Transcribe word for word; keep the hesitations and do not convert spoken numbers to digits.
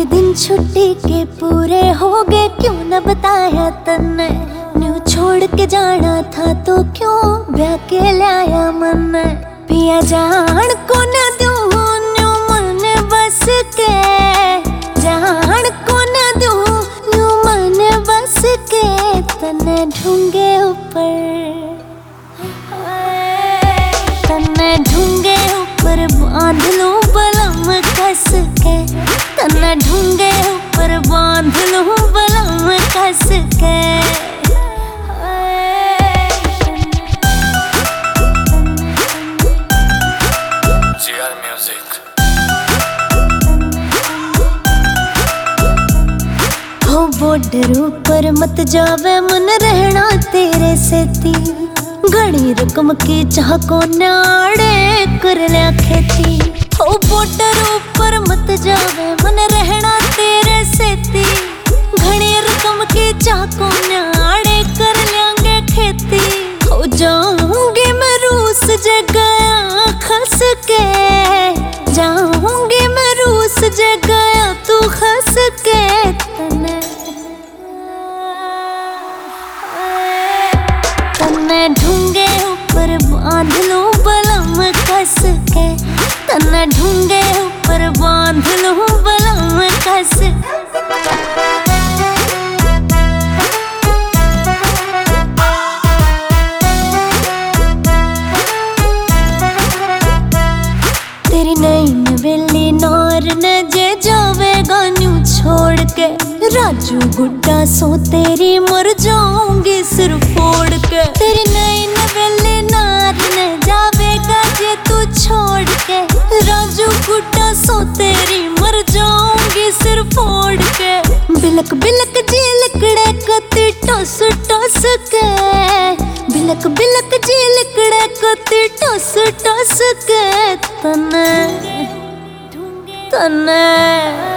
तेरे दिन छुट्टी के पूरे हो गए, क्यों न बताया तन्ने। न्यू छोड़ के जाना था तो क्यों ब्याह के लाया मन। पिया जान को न दूं न्यू मन बस के, जान को न दूं न्यू मन बस के। तन्ने ढूंगे ऊपर, तन्ने ढूंगे ऊपर बांध लूं बलम कस के। तन्ने ढूंगे ऊपर बांध लूं बलम कस के। हो बॉर्डर ऊपर मत जावे मन रहना तेरे सेती। घनी रकम की चाह को नाड़े कर लिया खेती। हो बॉर्डर ऊपर मत जावे मन रहना तेरे सेती। घनी रकम की चाह को नाड़े कर लेंगे खेती। हो जाऊंगी मैं रूस जे गया खस के, जाऊंगी मैं रूस जे गया तू खस के। तन्ने तन्ने ढूंगे ऊपर बांध लूं बलम कस के। तन्ने ढूंगे ऊपर बांध लूं बलम कस तेरी नई नवेली नार न जे जावेगा न्यू छोड़ के। राजू गुड्डा सो तेरी मर जाऊंगी सिर फोड़ के। तेरी नई नवेली नार न जावेगा जे तू छोड़ के। राजू गुड्डा सो तेरी मर जाऊंगी सिर फोड़ के। बिलक बिलक जी लिकड़े कती टस टस के। बिलक बिलक जी लिकड़े कती टस टस के। तन्ने तन्ने